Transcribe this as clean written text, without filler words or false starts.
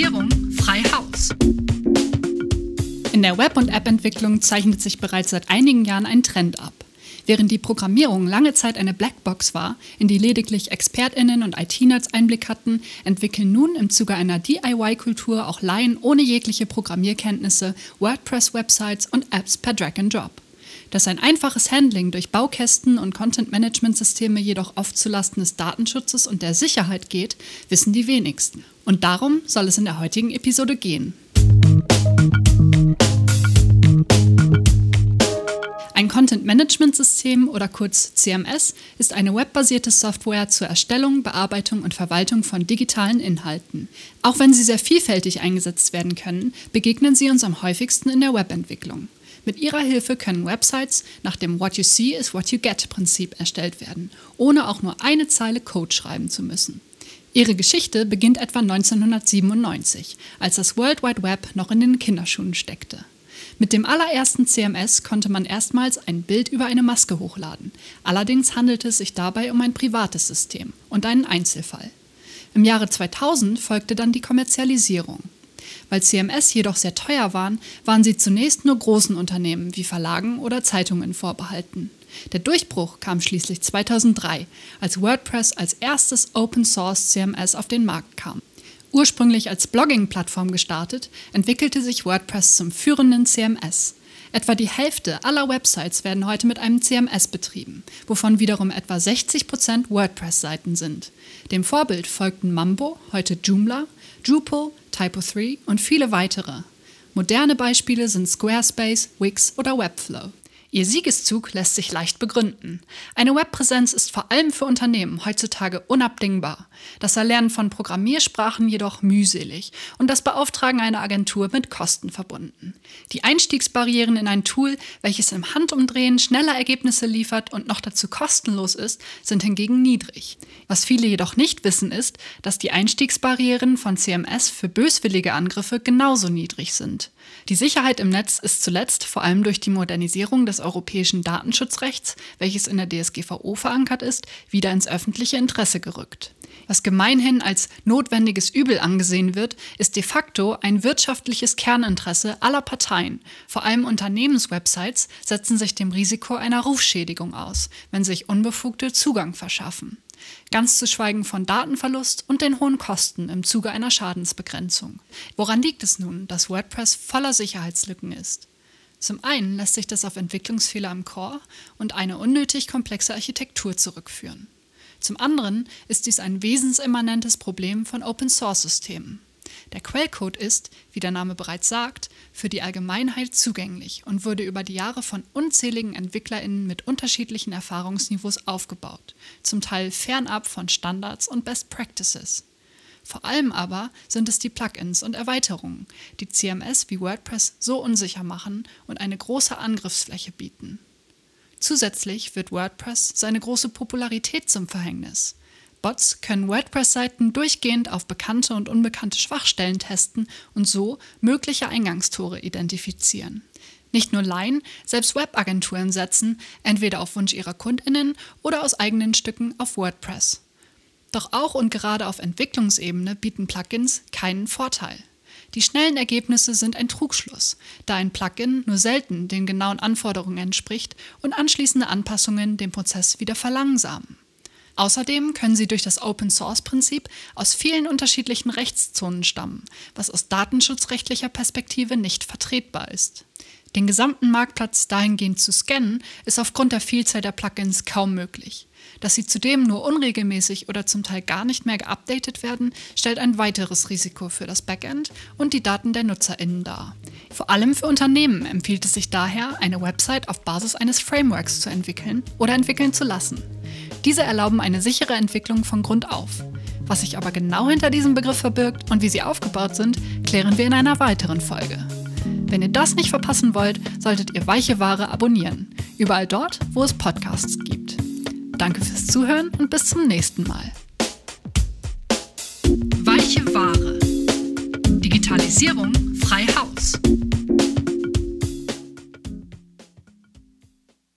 Digitalisierung frei Haus. In der Web- und App-Entwicklung zeichnet sich bereits seit einigen Jahren ein Trend ab. Während die Programmierung lange Zeit eine Blackbox war, in die lediglich ExpertInnen und IT-Nerds Einblick hatten, entwickeln nun im Zuge einer DIY-Kultur auch Laien ohne jegliche Programmierkenntnisse WordPress-Websites und Apps per Drag-and-Drop. Dass ein einfaches Handling durch Baukästen und Content-Management-Systeme jedoch oft zulasten des Datenschutzes und der Sicherheit geht, wissen die wenigsten. Und darum soll es in der heutigen Episode gehen. Ein Content-Management-System oder kurz CMS ist eine webbasierte Software zur Erstellung, Bearbeitung und Verwaltung von digitalen Inhalten. Auch wenn sie sehr vielfältig eingesetzt werden können, begegnen sie uns am häufigsten in der Webentwicklung. Mit ihrer Hilfe können Websites nach dem What you see is what you get Prinzip erstellt werden, ohne auch nur eine Zeile Code schreiben zu müssen. Ihre Geschichte beginnt etwa 1997, als das World Wide Web noch in den Kinderschuhen steckte. Mit dem allerersten CMS konnte man erstmals ein Bild über eine Maske hochladen. Allerdings handelte es sich dabei um ein privates System und einen Einzelfall. Im Jahre 2000 folgte dann die Kommerzialisierung. Weil CMS jedoch sehr teuer waren sie zunächst nur großen Unternehmen wie Verlagen oder Zeitungen vorbehalten. Der Durchbruch kam schließlich 2003, als WordPress als erstes Open-Source CMS auf den Markt kam. Ursprünglich als Blogging-Plattform gestartet, entwickelte sich WordPress zum führenden CMS. Etwa die Hälfte aller Websites werden heute mit einem CMS betrieben, wovon wiederum etwa 60% WordPress-Seiten sind. Dem Vorbild folgten Mambo, heute Joomla, Drupal, Typo3 und viele weitere. Moderne Beispiele sind Squarespace, Wix oder Webflow. Ihr Siegeszug lässt sich leicht begründen. Eine Webpräsenz ist vor allem für Unternehmen heutzutage unabdingbar. Das Erlernen von Programmiersprachen jedoch mühselig und das Beauftragen einer Agentur mit Kosten verbunden. Die Einstiegsbarrieren in ein Tool, welches im Handumdrehen schneller Ergebnisse liefert und noch dazu kostenlos ist, sind hingegen niedrig. Was viele jedoch nicht wissen ist, dass die Einstiegsbarrieren von CMS für böswillige Angriffe genauso niedrig sind. Die Sicherheit im Netz ist zuletzt vor allem durch die Modernisierung des europäischen Datenschutzrechts, welches in der DSGVO verankert ist, wieder ins öffentliche Interesse gerückt. Was gemeinhin als notwendiges Übel angesehen wird, ist de facto ein wirtschaftliches Kerninteresse aller Parteien. Vor allem Unternehmenswebsites setzen sich dem Risiko einer Rufschädigung aus, wenn sich Unbefugte Zugang verschaffen. Ganz zu schweigen von Datenverlust und den hohen Kosten im Zuge einer Schadensbegrenzung. Woran liegt es nun, dass WordPress voller Sicherheitslücken ist? Zum einen lässt sich das auf Entwicklungsfehler im Core und eine unnötig komplexe Architektur zurückführen. Zum anderen ist dies ein wesensimmanentes Problem von Open-Source-Systemen. Der Quellcode ist, wie der Name bereits sagt, für die Allgemeinheit zugänglich und wurde über die Jahre von unzähligen EntwicklerInnen mit unterschiedlichen Erfahrungsniveaus aufgebaut, zum Teil fernab von Standards und Best Practices. Vor allem aber sind es die Plugins und Erweiterungen, die CMS wie WordPress so unsicher machen und eine große Angriffsfläche bieten. Zusätzlich wird WordPress seine große Popularität zum Verhängnis. Bots können WordPress-Seiten durchgehend auf bekannte und unbekannte Schwachstellen testen und so mögliche Eingangstore identifizieren. Nicht nur Laien, selbst Webagenturen setzen, entweder auf Wunsch ihrer KundInnen oder aus eigenen Stücken, auf WordPress. Doch auch und gerade auf Entwicklungsebene bieten Plugins keinen Vorteil. Die schnellen Ergebnisse sind ein Trugschluss, da ein Plugin nur selten den genauen Anforderungen entspricht und anschließende Anpassungen den Prozess wieder verlangsamen. Außerdem können sie durch das Open-Source-Prinzip aus vielen unterschiedlichen Rechtszonen stammen, was aus datenschutzrechtlicher Perspektive nicht vertretbar ist. Den gesamten Marktplatz dahingehend zu scannen, ist aufgrund der Vielzahl der Plugins kaum möglich. Dass sie zudem nur unregelmäßig oder zum Teil gar nicht mehr geupdatet werden, stellt ein weiteres Risiko für das Backend und die Daten der NutzerInnen dar. Vor allem für Unternehmen empfiehlt es sich daher, eine Website auf Basis eines Frameworks zu entwickeln oder entwickeln zu lassen. Diese erlauben eine sichere Entwicklung von Grund auf. Was sich aber genau hinter diesem Begriff verbirgt und wie sie aufgebaut sind, klären wir in einer weiteren Folge. Wenn ihr das nicht verpassen wollt, solltet ihr Weiche Ware abonnieren. Überall dort, wo es Podcasts gibt. Danke fürs Zuhören und bis zum nächsten Mal. Weiche Ware. Digitalisierung frei Haus.